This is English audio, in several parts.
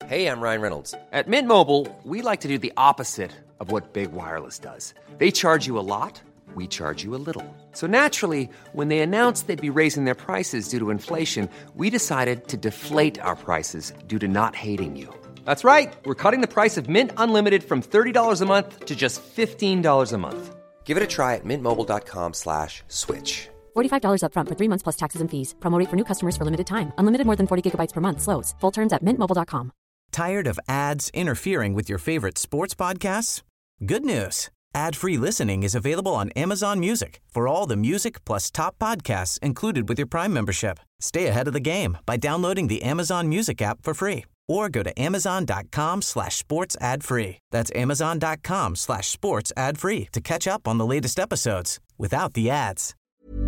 Hey, I'm Ryan Reynolds. At Mint Mobile, we like to do the opposite of what Big Wireless does. They charge you a lot, we charge you a little. So naturally, when they announced they'd be raising their prices due to inflation, we decided to deflate our prices due to not hating you. That's right. We're cutting the price of Mint Unlimited from $30 a month to just $15 a month. Give it a try at mintmobile.com/switch. $45 up front for 3 months plus taxes and fees. Promo rate for new customers for limited time. Unlimited more than 40 gigabytes per month. Slows full terms at mintmobile.com. Tired of ads interfering with your favorite sports podcasts? Good news. Ad-free listening is available on Amazon Music for all the music plus top podcasts included with your Prime membership. Stay ahead of the game by downloading the Amazon Music app for free or go to amazon.com/sports ad free. That's amazon.com/sports ad free to catch up on the latest episodes without the ads.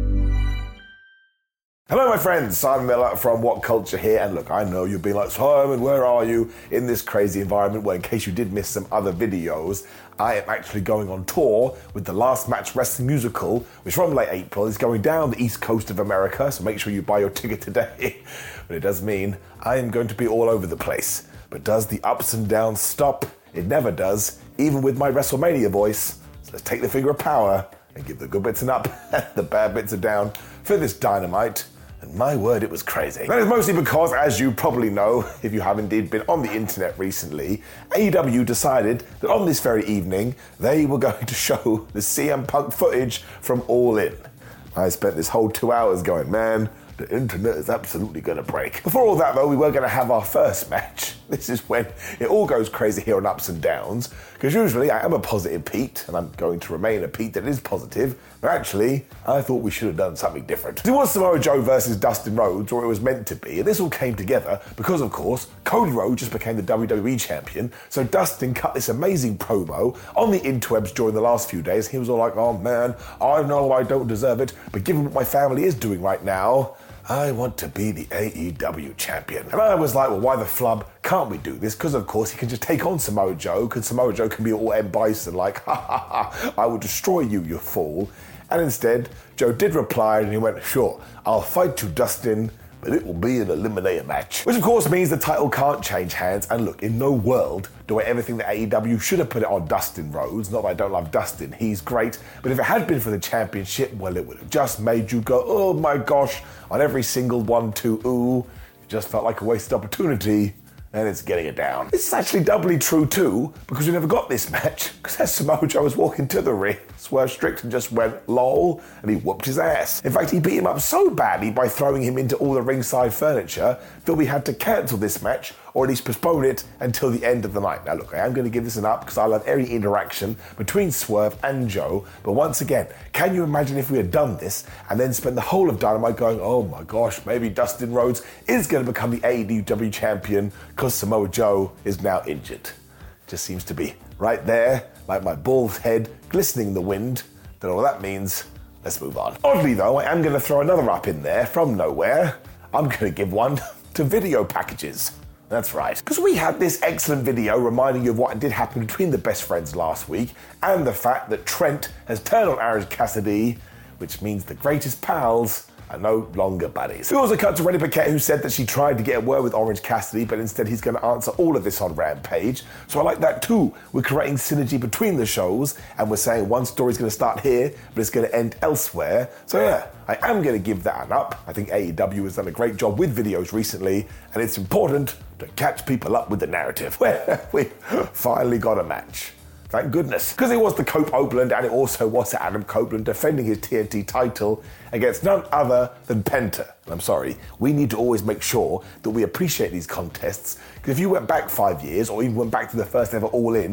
Hello, my friends. Simon Miller from What Culture here. And look, I know you'll be like, Simon, where are you in this crazy environment? Well, in case you did miss some other videos, I am actually going on tour with the Last Match Wrestling Musical, which from late April is going down the east coast of America, so make sure you buy your ticket today. But it does mean I am going to be all over the place. But does the ups and downs stop? It never does, even with my WrestleMania voice. So let's take the finger of power and give the good bits an up and the bad bits a down for this Dynamite. And my word, it was crazy. That is mostly because, as you probably know, if you have indeed been on the internet recently, AEW decided that on this very evening, they were going to show the CM Punk footage from All In. I spent this whole 2 hours going, man, the internet is absolutely going to break. Before all that, though, we were going to have our first match. This is when it all goes crazy here on Ups and Downs, because usually I am a positive Pete, and I'm going to remain a Pete that is positive, but actually, I thought we should have done something different. It was Samoa Joe versus Dustin Rhodes, or it was meant to be, and this all came together because, of course, Cody Rhodes just became the WWE champion, so Dustin cut this amazing promo on the interwebs during the last few days. He was all like, oh man, I know I don't deserve it, but given what my family is doing right now, I want to be the AEW champion. And I was like, well, why the flub can't we do this? Because, of course, he can just take on Samoa Joe, because Samoa Joe can be all M. Bison, like, ha ha ha, I will destroy you, you fool. And instead, Joe did reply, and he went, sure, I'll fight you, Dustin, but it will be an eliminator match. Which, of course, means the title can't change hands. And look, in no world do I ever think that AEW should have put it on Dustin Rhodes. Not that I don't love Dustin, he's great. But if it had been for the championship, well, it would have just made you go, oh my gosh, on every single 1, 2, ooh. It just felt like a wasted opportunity. And it's getting it down. This is actually doubly true too, because we never got this match, because as Samoa Joe was walking to the ring, Swerve Strickland just went lol, and he whooped his ass. In fact, he beat him up so badly by throwing him into all the ringside furniture that we had to cancel this match, or at least postpone it until the end of the night. Now look, I am going to give this an up, because I love every interaction between Swerve and Joe, but once again, can you imagine if we had done this, and then spent the whole of Dynamite going, oh my gosh, maybe Dustin Rhodes is going to become the AEW champion, because Samoa Joe is now injured. Just seems to be right there, like my bull's head glistening in the wind. Don't know what that means. Let's move on. Oddly though, I am going to throw another up in there from nowhere. I'm going to give one to video packages. That's right. Because we had this excellent video reminding you of what did happen between the best friends last week, and the fact that Trent has turned on Orange Cassidy, which means the greatest pals are no longer buddies. We also cut to Renee Paquette, who said that she tried to get a word with Orange Cassidy, but instead he's going to answer all of this on Rampage. So I like that too. We're creating synergy between the shows, and we're saying one story's going to start here, but it's going to end elsewhere. So yeah, I am going to give that an up. I think AEW has done a great job with videos recently, and it's important to catch people up with the narrative. Well, we finally got a match. Thank goodness. Because it was the Cope Oakland, and it also was Adam Copeland defending his TNT title against none other than Penta. And I'm sorry, we need to always make sure that we appreciate these contests, because if you went back 5 years, or even went back to the first ever All In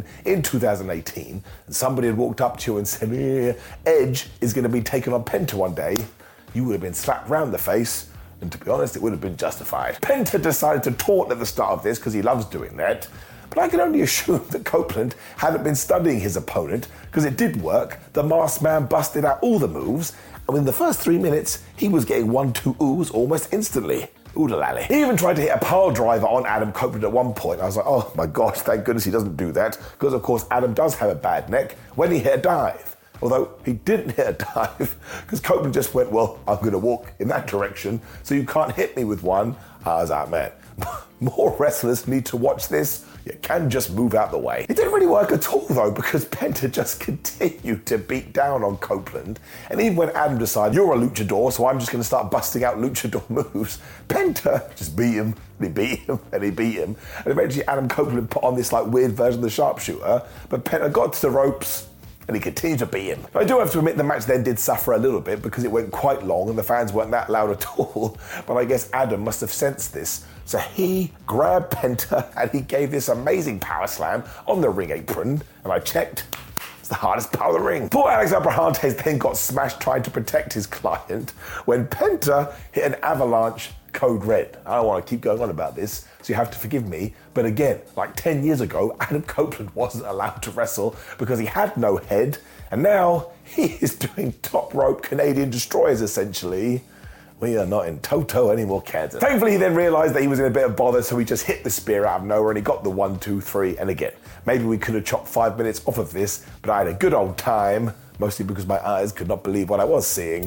2018, and somebody had walked up to you and said, Edge is going to be taken on Penta one day, you would have been slapped round the face, and to be honest, it would have been justified. Penta decided to taunt at the start of this, because he loves doing that. But I can only assume that Copeland hadn't been studying his opponent, because it did work. The masked man busted out all the moves, and within the first 3 minutes, he was getting 1-2 oohs almost instantly. Oodalally. He even tried to hit a pile driver on Adam Copeland at one point. I was like, oh my gosh, thank goodness he doesn't do that, because of course Adam does have a bad neck when he hit a dive. Although he didn't hit a dive, because Copeland just went, well, I'm going to walk in that direction, so you can't hit me with one. I was like, man, more wrestlers need to watch this. You can just move out the way. It didn't really work at all though, because Penta just continued to beat down on Copeland. And even when Adam decided, you're a luchador, so I'm just going to start busting out luchador moves, Penta just beat him, and he beat him, and he beat him. And eventually Adam Copeland put on this like weird version of the sharpshooter, but Penta got to the ropes, and he continued to beat him. I do have to admit the match then did suffer a little bit because it went quite long and the fans weren't that loud at all, but I guess Adam must have sensed this. So he grabbed Penta and he gave this amazing power slam on the ring apron, and I checked, it's the hardest part of the ring. Poor Alex Abrahantes then got smashed trying to protect his client when Penta hit an avalanche code red. I don't want to keep going on about this, so you have to forgive me. But again, like 10 years ago, Adam Copeland wasn't allowed to wrestle because he had no head, and now he is doing top rope Canadian destroyers essentially. We are not in Toto anymore, Kansas. Thankfully, he then realized that he was in a bit of bother, so he just hit the spear out of nowhere and he got the 1, 2, 3. And again, maybe we could have chopped 5 minutes off of this, but I had a good old time, mostly because my eyes could not believe what I was seeing.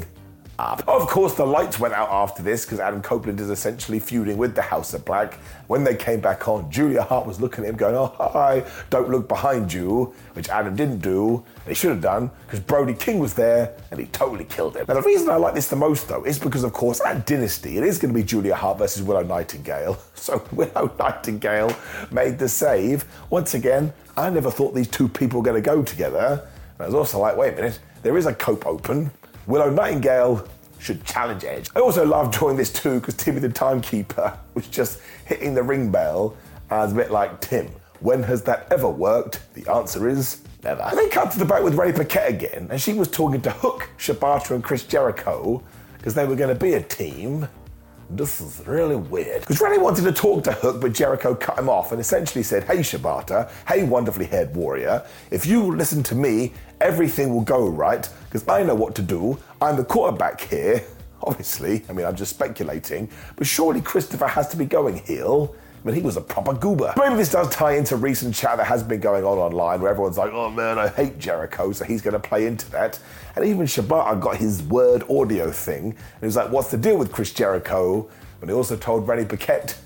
Of course, the lights went out after this because Adam Copeland is essentially feuding with the House of Black. When they came back on, Julia Hart was looking at him going, oh, hi, don't look behind you, which Adam didn't do, and he should have done, because Brody King was there, and he totally killed him. Now, the reason I like this the most, though, is because, of course, at Dynasty, it is going to be Julia Hart versus Willow Nightingale. So Willow Nightingale made the save. Once again, I never thought these two people were going to go together. And I was also like, wait a minute, there is a Cope Open. Willow Nightingale should challenge Edge. I also love drawing this too because Timmy the Timekeeper was just hitting the ring bell. I was a bit like, Tim, when has that ever worked? The answer is never. And they cut to the back with Renee Paquette again, and she was talking to Hook, Shibata, and Chris Jericho because they were going to be a team. This is really weird. Because Renee wanted to talk to Hook, but Jericho cut him off and essentially said, hey Shibata, hey wonderfully haired warrior, if you listen to me, everything will go right, because I know what to do. I'm the quarterback here. Obviously, I mean, I'm just speculating, but surely Christopher has to be going heel. I mean, he was a proper goober. Maybe this does tie into recent chat that has been going on online where everyone's like, oh man, I hate Jericho, so he's going to play into that. And even Shibata got his word audio thing, and he was like, what's the deal with Chris Jericho? But he also told Renee Paquette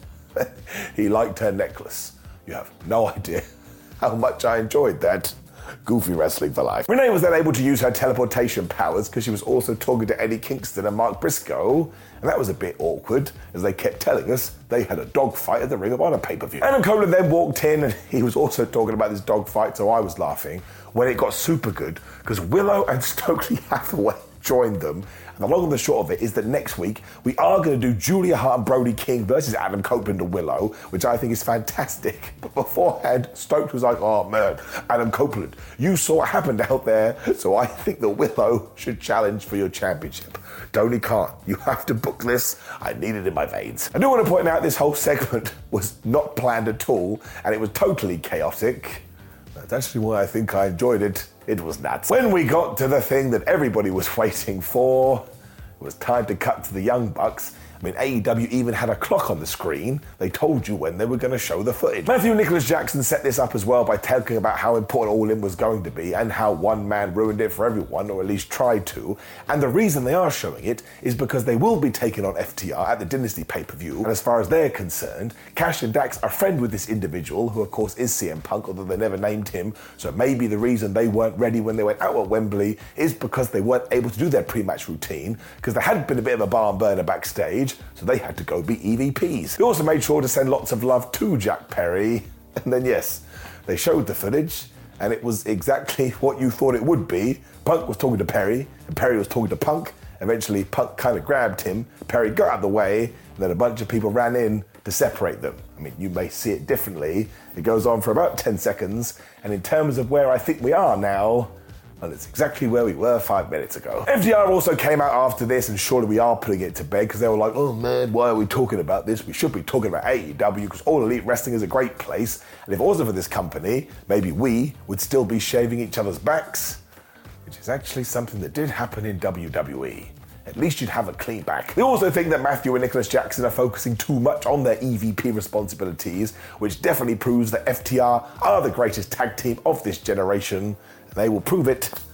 he liked her necklace. You have no idea how much I enjoyed that. Goofy wrestling for life. Renee was then able to use her teleportation powers because she was also talking to Eddie Kingston and Mark Briscoe, and that was a bit awkward as they kept telling us they had a dogfight at the Ring of Honor pay-per-view. Adam Copeland then walked in and he was also talking about this dogfight, so I was laughing when it got super good because Willow and Stokely Hathaway joined them. And the long and the short of it is that next week we are going to do Julia Hart and Brody King versus Adam Copeland and Willow, which I think is fantastic. But beforehand, Stokely was like, oh man, Adam Copeland, you saw what happened out there, so I think that Willow should challenge for your championship. Tony Khan, you have to book this. I need it in my veins. I do want to point out this whole segment was not planned at all, and it was totally chaotic. That's actually why I think I enjoyed it. It was nuts. When we got to the thing that everybody was waiting for, it was time to cut to the Young Bucks. I mean, AEW even had a clock on the screen. They told you when they were going to show the footage. Matthew Nicholas Jackson set this up as well by talking about how important All In was going to be and how one man ruined it for everyone, or at least tried to. And the reason they are showing it is because they will be taking on FTR at the Dynasty pay-per-view. And as far as they're concerned, Cash and Dax are friends with this individual, who of course is CM Punk, although they never named him. So maybe the reason they weren't ready when they went out at Wembley is because they weren't able to do their pre-match routine, because there had been a bit of a barn burner backstage. So they had to go be EVPs. They also made sure to send lots of love to Jack Perry. And then, yes, they showed the footage, and it was exactly what you thought it would be. Punk was talking to Perry, and Perry was talking to Punk. Eventually, Punk kind of grabbed him. Perry got out of the way, and then a bunch of people ran in to separate them. I mean, you may see it differently. It goes on for about 10 seconds, and in terms of where I think we are now, well, it's exactly where we were 5 minutes ago. FTR also came out after this, and surely we are putting it to bed because they were like, oh man, why are we talking about this? We should be talking about AEW because All Elite Wrestling is a great place. And if it wasn't for this company, maybe we would still be shaving each other's backs, which is actually something that did happen in WWE. At least you'd have a clean back. They also think that Matthew and Nicholas Jackson are focusing too much on their EVP responsibilities, which definitely proves that FTR are the greatest tag team of this generation. They will prove it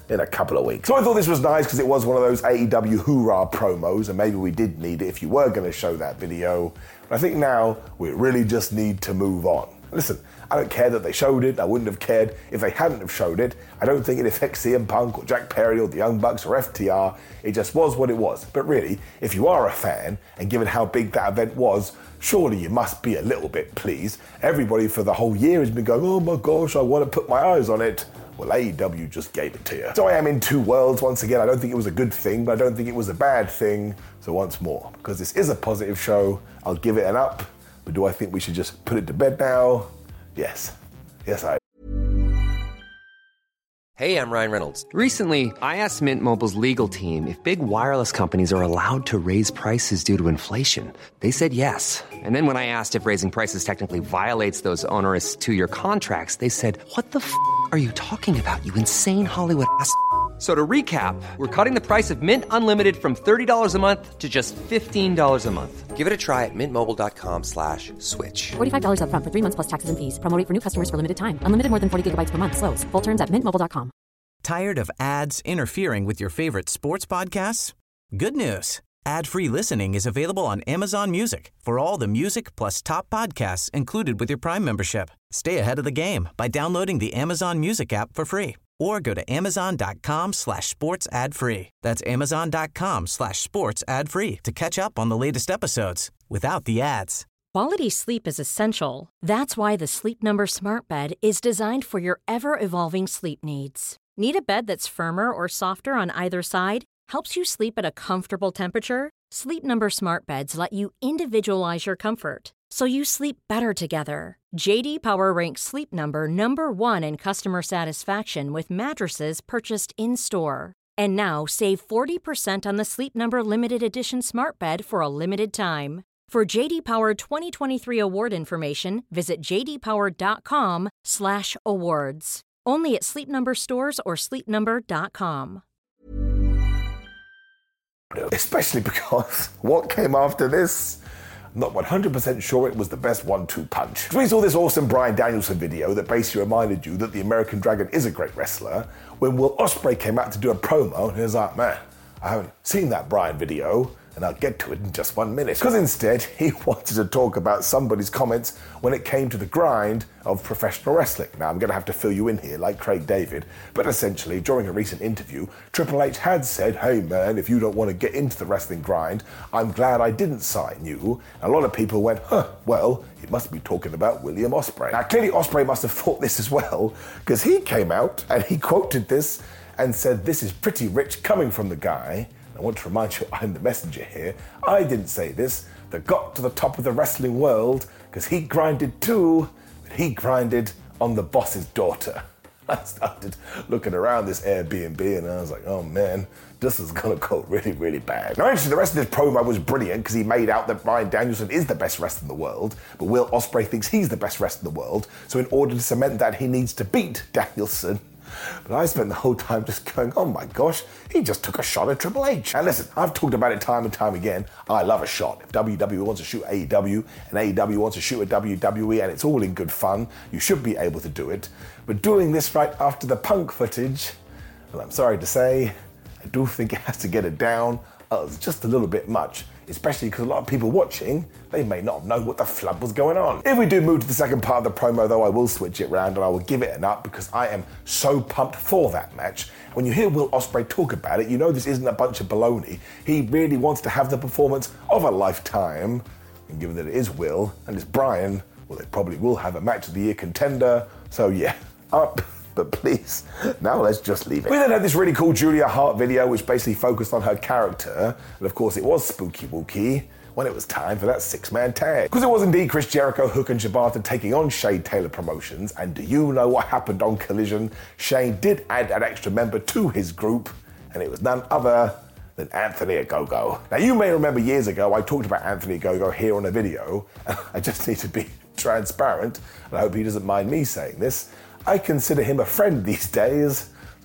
in a couple of weeks. So I thought this was nice because it was one of those AEW hoorah promos, and maybe we did need it if you were going to show that video. But I think now we really just need to move on. Listen, I don't care that they showed it. I wouldn't have cared if they hadn't have showed it. I don't think it affects CM Punk or Jack Perry or the Young Bucks or FTR. It just was what it was. But really, if you are a fan, and given how big that event was, surely you must be a little bit pleased. Everybody for the whole year has been going, oh my gosh, I want to put my eyes on it. Well, AEW just gave it to you. So I am in two worlds once again. I don't think it was a good thing, but I don't think it was a bad thing. So once more, because this is a positive show, I'll give it an up. But do I think we should just put it to bed now? Yes. Yes, I. Hey, I'm Ryan Reynolds. Recently, I asked Mint Mobile's legal team if big wireless companies are allowed to raise prices due to inflation. They said yes. And then when I asked if raising prices technically violates those onerous two-year contracts, they said, what the f*** are you talking about, you insane Hollywood ass f- So to recap, we're cutting the price of Mint Unlimited from $30 a month to just $15 a month. Give it a try at mintmobile.com/switch. $45 up front for 3 months plus taxes and fees. Promo rate for new customers for limited time. Unlimited more than 40 gigabytes per month. Slows full terms at mintmobile.com. Tired of ads interfering with your favorite sports podcasts? Good news. Ad-free listening is available on Amazon Music for all the music plus top podcasts included with your Prime membership. Stay ahead of the game by downloading the Amazon Music app for free or go to amazon.com/sports ad free. That's amazon.com/sports ad free to catch up on the latest episodes without the ads. Quality sleep is essential. That's why the Sleep Number Smart Bed is designed for your ever-evolving sleep needs. Need a bed that's firmer or softer on either side? Helps you sleep at a comfortable temperature? Sleep Number Smart Beds let you individualize your comfort, so you sleep better together. J.D. Power ranks Sleep Number number 1 in customer satisfaction with mattresses purchased in-store. And now save 40% on the Sleep Number Limited Edition Smart Bed for a limited time. For J.D. Power 2023 award information, visit jdpower.com/awards. Only at Sleep Number stores or sleepnumber.com. Especially because what came after this? I'm not 100% sure it was the best 1-2 punch. We saw this awesome Bryan Danielson video that basically reminded you that the American Dragon is a great wrestler. When Will Ospreay came out to do a promo, he was like, man, I haven't seen that Bryan video, and I'll get to it in just 1 minute. Because instead, he wanted to talk about somebody's comments when it came to the grind of professional wrestling. Now, I'm going to have to fill you in here like Craig David, but essentially, during a recent interview, Triple H had said, hey man, if you don't want to get into the wrestling grind, I'm glad I didn't sign you. A lot of people went, well, he must be talking about William Ospreay. Now, clearly Ospreay must have thought this as well, because he came out and he quoted this and said, this is pretty rich coming from the guy. I want to remind you, I'm the messenger here. I didn't say this. That got to the top of the wrestling world because he grinded too, but he grinded on the boss's daughter. I started looking around this Airbnb and I was like, oh man, this is going to go really, really bad. Now, actually, the rest of this promo was brilliant because he made out that Bryan Danielson is the best wrestler in the world, but Will Ospreay thinks he's the best wrestler in the world. So in order to cement that, he needs to beat Danielson. But I spent the whole time just going, oh my gosh, he just took a shot at Triple H. And listen, I've talked about it time and time again. I love a shot. If WWE wants to shoot AEW and AEW wants to shoot at WWE and it's all in good fun, you should be able to do it. But doing this right after the Punk footage, well, I'm sorry to say, I do think it has to get it down. It's just a little bit much, especially because a lot of people watching, they may not know what the flub was going on. If we do move to the second part of the promo, though, I will switch it around and I will give it an up because I am so pumped for that match. When you hear Will Ospreay talk about it, you know this isn't a bunch of baloney. He really wants to have the performance of a lifetime. And given that it is Will and it's Bryan, well, they probably will have a match of the year contender. So yeah, up. But please, now let's just leave it. We then had this really cool Julia Hart video, which basically focused on her character. But of course, it was spooky wooky when it was time for that 6-man tag. Because it was indeed Chris Jericho, Hook, and Shibata taking on Shane Taylor Promotions. And do you know what happened on Collision? Shane did add an extra member to his group, and it was none other than Anthony Ogogo. Now, you may remember years ago, I talked about Anthony Ogogo here on a video. I just need to be transparent, and I hope he doesn't mind me saying this. I consider him a friend these days.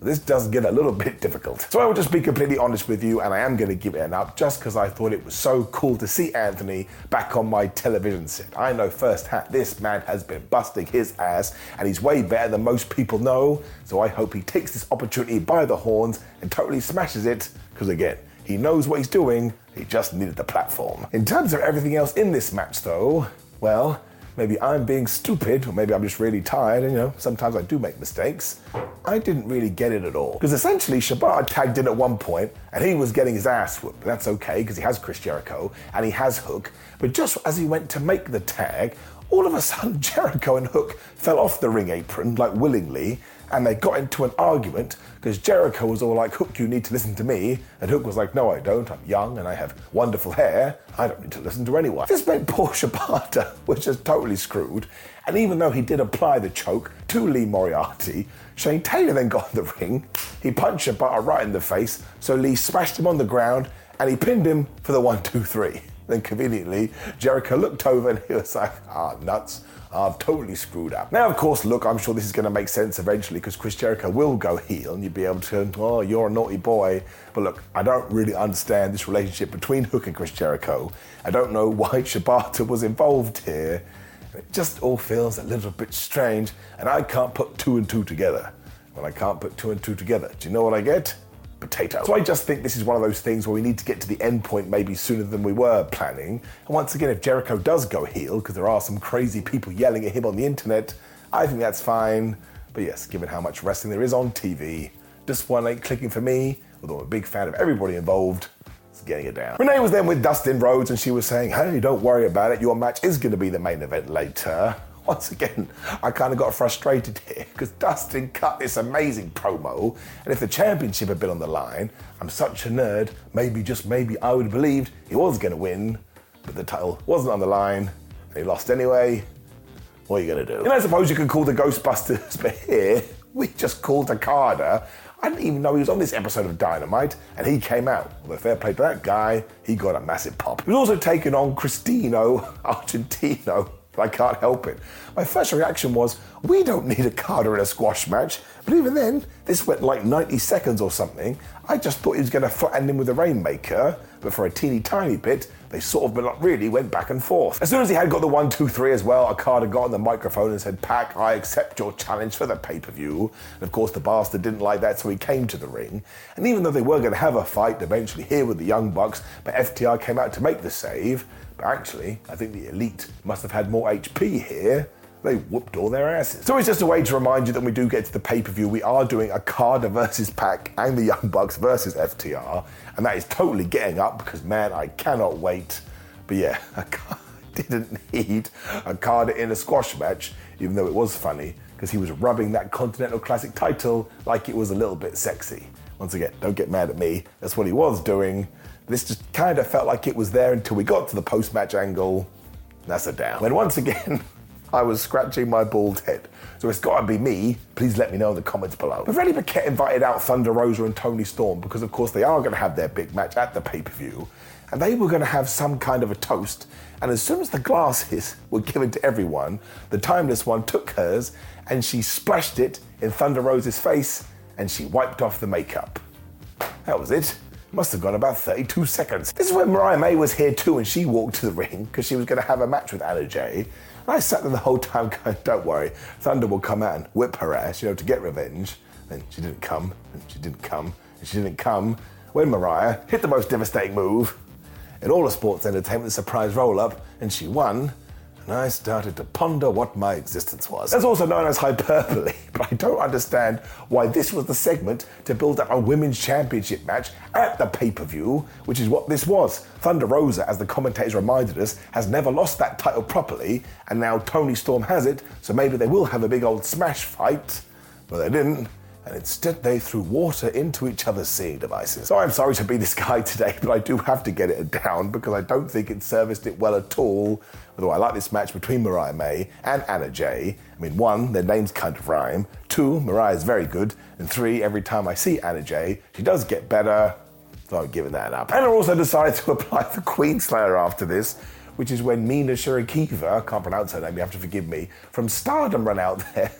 this does get a little bit difficult. So I will just be completely honest with you, and I am going to give it an up just because I thought it was so cool to see Anthony back on my television set. I know firsthand this man has been busting his ass, and he's way better than most people know, so I hope he takes this opportunity by the horns and totally smashes it, because again, he knows what he's doing, he just needed the platform. In terms of everything else in this match though, well, maybe I'm being stupid, or maybe I'm just really tired, and sometimes I do make mistakes. I didn't really get it at all. Because essentially, Shibata tagged in at one point, and he was getting his ass whooped. That's okay, because he has Chris Jericho, and he has Hook. But just as he went to make the tag, all of a sudden, Jericho and Hook fell off the ring apron, like willingly, and they got into an argument, because Jericho was all like, Hook, you need to listen to me. And Hook was like, no, I don't. I'm young, and I have wonderful hair. I don't need to listen to anyone. This meant poor Shibata was just totally screwed. And even though he did apply the choke to Lee Moriarty, Shane Taylor then got in the ring. He punched Shibata right in the face, so Lee smashed him on the ground, and he pinned him for the 1, 2, 3. Then conveniently, Jericho looked over and he was like, nuts. I've totally screwed up. Now, of course, look, I'm sure this is going to make sense eventually because Chris Jericho will go heel and you'll be able to, oh, you're a naughty boy. But look, I don't really understand this relationship between Hook and Chris Jericho. I don't know why Shibata was involved here. It just all feels a little bit strange and I can't put 2 and 2 together. When I can't put 2 and 2 together, do you know what I get? Potato. So I just think this is one of those things where we need to get to the end point maybe sooner than we were planning. And once again, if Jericho does go heel, because there are some crazy people yelling at him on the internet, I think that's fine. But yes, given how much wrestling there is on TV, this one ain't clicking for me, although I'm a big fan of everybody involved. It's getting it down. Renee was then with Dustin Rhodes and she was saying, hey, don't worry about it. Your match is going to be the main event later. Once again, I kind of got frustrated here because Dustin cut this amazing promo, and if the championship had been on the line, I'm such a nerd, maybe, just maybe, I would have believed he was going to win, but the title wasn't on the line, and he lost anyway. What are you going to do? I suppose you could call the Ghostbusters, but here, we just called Okada. I didn't even know he was on this episode of Dynamite, and he came out. Although fair play to that guy, he got a massive pop. He was also taking on Cristino Argentino. I can't help it. My first reaction was, we don't need Okada in a squash match. But even then, this went like 90 seconds or something. I just thought he was going to front-end him with a Rainmaker, but for a teeny tiny bit, they sort of, but not really, went back and forth. As soon as he had got the 1, 2, 3 as well, Okada got on the microphone and said, Pac, I accept your challenge for the pay-per-view. And of course, the bastard didn't like that, so he came to the ring. And even though they were going to have a fight eventually here with the Young Bucks, but FTR came out to make the save. But actually, I think the Elite must have had more HP here. They whooped all their asses. So it's just a way to remind you that when we do get to the pay-per-view, we are doing Okada versus Pac and the Young Bucks versus FTR. And that is totally getting up because, man, I cannot wait. But yeah, Okada didn't need Okada in a squash match, even though it was funny, because he was rubbing that Continental Classic title like it was a little bit sexy. Once again, don't get mad at me. That's what he was doing. This just kind of felt like it was there until we got to the post-match angle. That's a down. When once again, I was scratching my bald head. So it's got to be me. Please let me know in the comments below. But Renee Paquette invited out Thunder Rosa and Toni Storm because, of course, they are going to have their big match at the pay-per-view. And they were going to have some kind of a toast. And as soon as the glasses were given to everyone, the Timeless One took hers and she splashed it in Thunder Rosa's face and she wiped off the makeup. That was it. Must have gone about 32 seconds. This is when Mariah May was here too and she walked to the ring because she was going to have a match with Anna Jay. And I sat there the whole time going, don't worry, Thunder will come out and whip her ass, to get revenge. Then she didn't come, and she didn't come, and she didn't come. When Mariah hit the most devastating move in all of sports entertainment, the surprise roll-up, and she won, and I started to ponder what my existence was. That's also known as hyperbole, but I don't understand why this was the segment to build up a women's championship match at the pay-per-view, which is what this was. Thunder Rosa, as the commentators reminded us, has never lost that title properly, and now Toni Storm has it, so maybe they will have a big old smash fight, but they didn't. And instead they threw water into each other's seeing devices. So I'm sorry to be this guy today, but I do have to get it down because I don't think it serviced it well at all. Although I like this match between Mariah May and Anna Jay. I mean, 1, their names kind of rhyme. 2, Mariah's very good. And 3, every time I see Anna Jay, she does get better. So I'm giving that up. Anna also decided to apply for Queen Slayer after this, which is when Mina Shirakiva, I can't pronounce her name, you have to forgive me, from Stardom ran out there.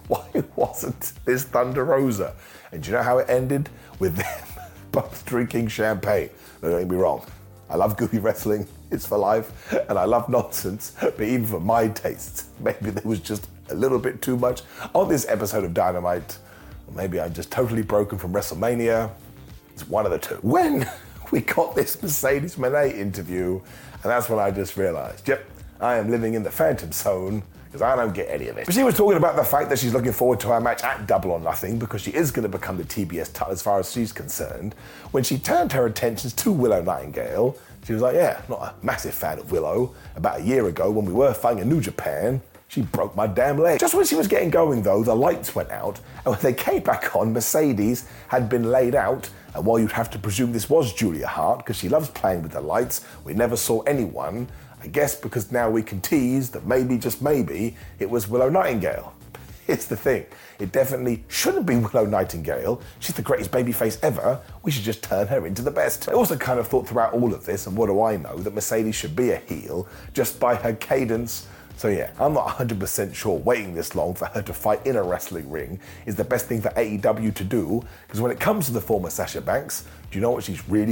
Why wasn't this Thunder Rosa? And do you know how it ended? With them both drinking champagne. Don't get me wrong. I love goofy wrestling. It's for life. And I love nonsense. But even for my tastes, maybe there was just a little bit too much on this episode of Dynamite. Or maybe I'm just totally broken from WrestleMania. It's one of the two. When we got this Mercedes Moné interview, and that's when I just realized, yep, I am living in the Phantom Zone, because I don't get any of it. But she was talking about the fact that she's looking forward to her match at Double or Nothing because she is going to become the TBS title as far as she's concerned. When she turned her attentions to Willow Nightingale, she was like, yeah, not a massive fan of Willow. About a year ago when we were fighting in New Japan, she broke my damn leg. Just when she was getting going though, the lights went out, and when they came back on, Mercedes had been laid out, and while you'd have to presume this was Julia Hart, because she loves playing with the lights, we never saw anyone. I guess because now we can tease that maybe, just maybe, it was Willow Nightingale. It's the thing. It definitely shouldn't be Willow Nightingale. She's the greatest babyface ever. We should just turn her into the best. I also kind of thought throughout all of this, and what do I know, that Mercedes should be a heel just by her cadence. So yeah, I'm not 100% sure waiting this long for her to fight in a wrestling ring is the best thing for AEW to do, because when it comes to the former Sasha Banks, do you know what she's really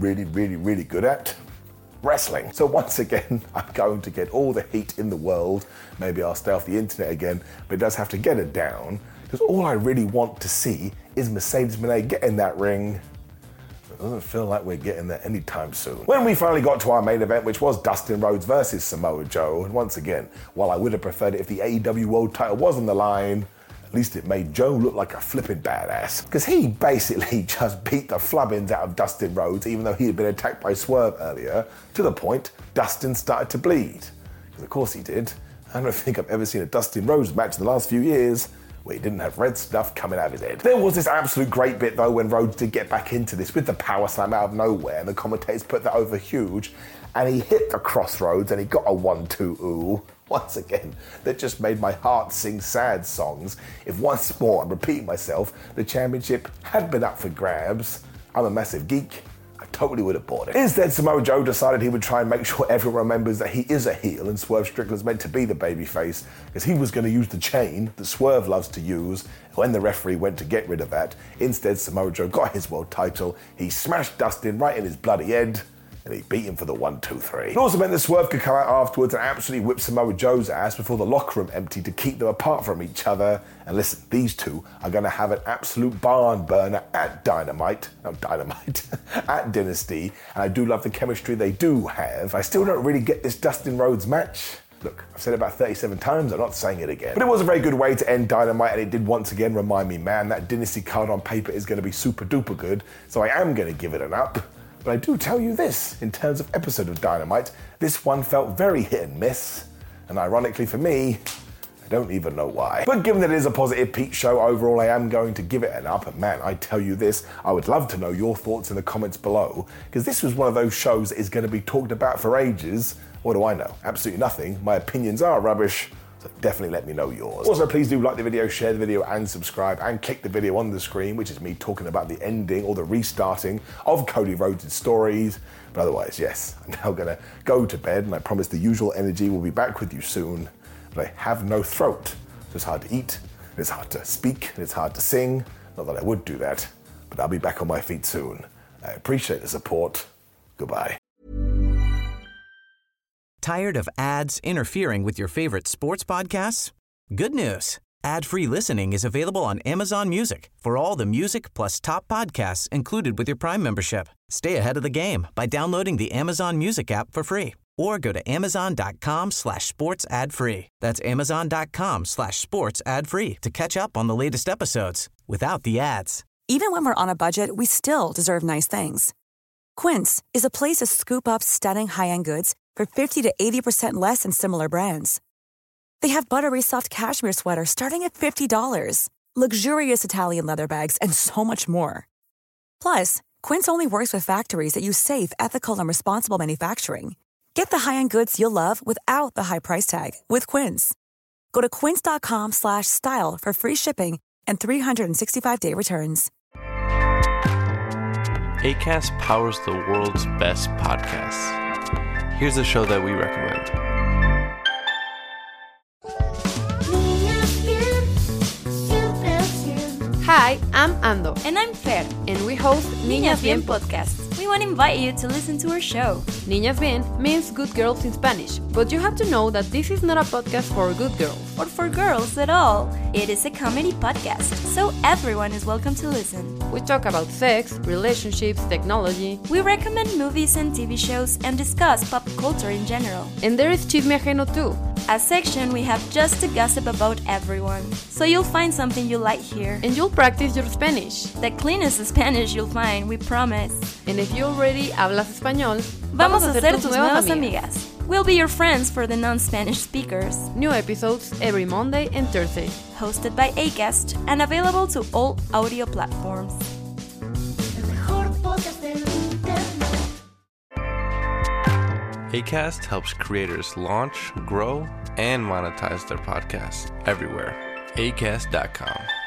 good at? Wrestling. So once again, I'm going to get all the heat in the world. Maybe I'll stay off the internet again, but it does have to get it down, because all I really want to see is Mercedes Moné get in that ring. It doesn't feel like we're getting there anytime soon. When we finally got to our main event, which was Dustin Rhodes versus Samoa Joe, and once again, while I would have preferred it if the AEW World title was on the line, at least it made Joe look like a flippin' badass. Because he basically just beat the flubbins out of Dustin Rhodes, even though he had been attacked by Swerve earlier, to the point Dustin started to bleed. Because of course he did. I don't think I've ever seen a Dustin Rhodes match in the last few years where he didn't have red stuff coming out of his head. There was this absolute great bit though when Rhodes did get back into this with the power slam out of nowhere, and the commentators put that over huge, and he hit the crossroads and he got a 1-2 ooh. Once again, that just made my heart sing sad songs. If once more, I'm repeating myself, the championship had been up for grabs, I'm a massive geek, I totally would have bought it. Instead, Samoa Joe decided he would try and make sure everyone remembers that he is a heel and Swerve Strickland's meant to be the babyface, because he was going to use the chain that Swerve loves to use. When the referee went to get rid of that, instead Samoa Joe got his world title, he smashed Dustin right in his bloody head, and he beat him for the 1-2-3. It also meant that Swerve could come out afterwards and absolutely whip Samoa Joe's ass before the locker room emptied to keep them apart from each other. And listen, these two are going to have an absolute barn burner at Dynamite, at Dynasty. And I do love the chemistry they do have. I still don't really get this Dustin Rhodes match. Look, I've said it about 37 times, I'm not saying it again. But it was a very good way to end Dynamite, and it did once again remind me, man, that Dynasty card on paper is going to be super duper good. So I am going to give it an up. But I do tell you this, in terms of episode of Dynamite, this one felt very hit and miss, and ironically for me, I don't even know why. But given that it is a positive Pete show overall, I am going to give it an up, and man, I tell you this, I would love to know your thoughts in the comments below, because this was one of those shows that is going to be talked about for ages. What do I know? Absolutely nothing. My opinions are rubbish. So definitely let me know yours. Also, please do like the video, share the video, and subscribe, and click the video on the screen, which is me talking about the ending or the restarting of Cody Rhodes' stories. But otherwise, yes, I'm now gonna go to bed, and I promise the usual energy will be back with you soon. But I have no throat, so it's hard to eat, it's hard to speak, and it's hard to sing. Not that I would do that, but I'll be back on my feet soon. I appreciate the support. Goodbye. Tired of ads interfering with your favorite sports podcasts? Good news. Ad-free listening is available on Amazon Music for all the music plus top podcasts included with your Prime membership. Stay ahead of the game by downloading the Amazon Music app for free, or go to amazon.com/sports ad free. That's amazon.com/sports ad free to catch up on the latest episodes without the ads. Even when we're on a budget, we still deserve nice things. Quince is a place to scoop up stunning high-end goods for 50 to 80% less than similar brands. They have buttery soft cashmere sweaters starting at $50, luxurious Italian leather bags, and so much more. Plus, Quince only works with factories that use safe, ethical, and responsible manufacturing. Get the high-end goods you'll love without the high price tag with Quince. Go to quince.com/style for free shipping and 365-day returns. Acast powers the world's best podcasts. Here's a show that we recommend. Hi, I'm Ando. And I'm Fer. And we host Niñas Bien Podcast. We want to invite you to listen to our show. Niñas Bien means good girls in Spanish, but you have to know that this is not a podcast for good girls. Or for girls at all. It is a comedy podcast, so everyone is welcome to listen. We talk about sex, relationships, technology. We recommend movies and TV shows and discuss pop culture in general. And there is Chisme Ajeno too. A section we have just to gossip about everyone. So you'll find something you like here. And you'll practice your Spanish. The cleanest Spanish you'll find, we promise. And if you already hablas español, vamos a ser tus nuevas amigas. We'll be your friends for the non-Spanish speakers. New episodes every Monday and Thursday. Hosted by Acast and available to all audio platforms. Acast helps creators launch, grow, and monetize their podcasts everywhere. Acast.com.